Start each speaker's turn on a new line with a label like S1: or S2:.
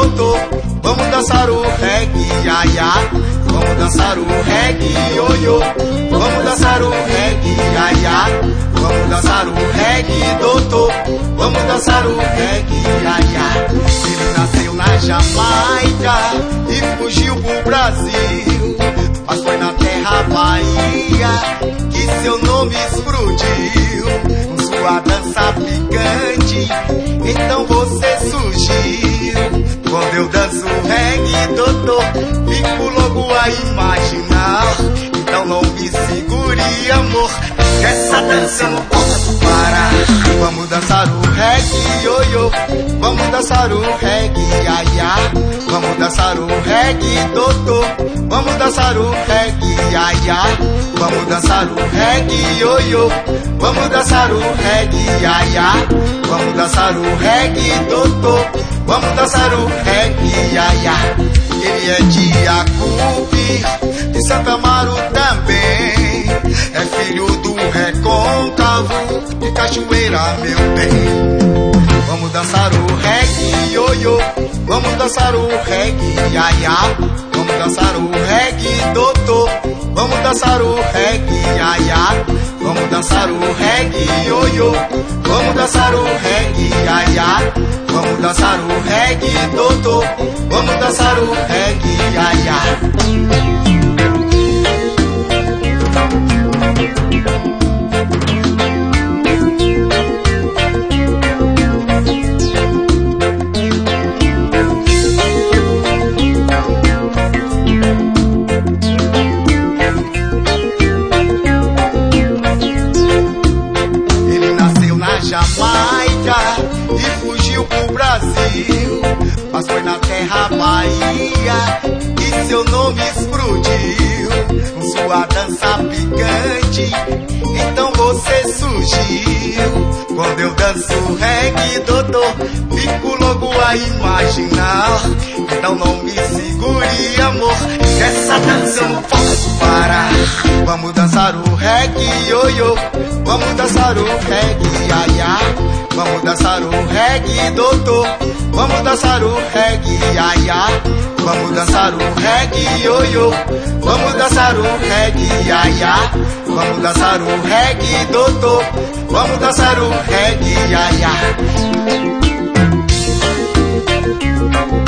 S1: doutor. Vamos dançar o reggae, iaiá. Vamos dançar o reggae, ioiô. Vamos dançar o reggae, iaiá. Vamos dançar o reggae, doutor. Vamos dançar o reggae, iaiá. Ele nasceu na Jamaica e fugiu pro Brasil, mas foi na terra Bahia que seu nome explodiu. Com sua dança picante, então você surgiu. Quando eu danço reggae, doutor, fico logo a imaginar. Então não me segure, amor, que essa dança eu não posso parar. Vamos dançar o reggae, ioiô. Vamos dançar o reggae, iaiá. Vamos dançar o reggae, doutor. Vamos dançar o reggae, iaiá. Vamos dançar o reggae, ioiô. Vamos dançar o reggae, iaiá. Vamos dançar o reggae, doutor. Vamos dançar o reggae, iaiá. Ele é de Acupe, de Santa Amaro também. É filho do Recôncavo, de Cachoeira, meu bem. Vamos dançar o reggae, ioiô. Vamos dançar o reggae, iaiá. Vamos dançar o reggae, doutor. Vamos dançar o reggae, iaiá. Vamos dançar o reggae, ioiô. Vamos dançar o reggae, iaiá. Vamos dançar o reggae, doutor. Vamos dançar o reggae, iaiá. Jamaica e fugiu pro Brasil, mas foi na terra Bahia que seu nome explodiu. Com sua dança picante, então você surgiu. Quando eu danço reggae, doutor, fico logo a imaginar. Então não me segure, amor, que essa dança eu não posso parar. Vamos dançar o reggae, ioiô. Vamos dançar o reggae, iaiá. Vamos dançar o reggae, doutor. Vamos dançar o reggae, iaiá. Vamos dançar o reggae, ioiô. Vamos dançar o reggae, iaiá. Vamos dançar o reggae, doutor. Vamos dançar o reggae, iaiá.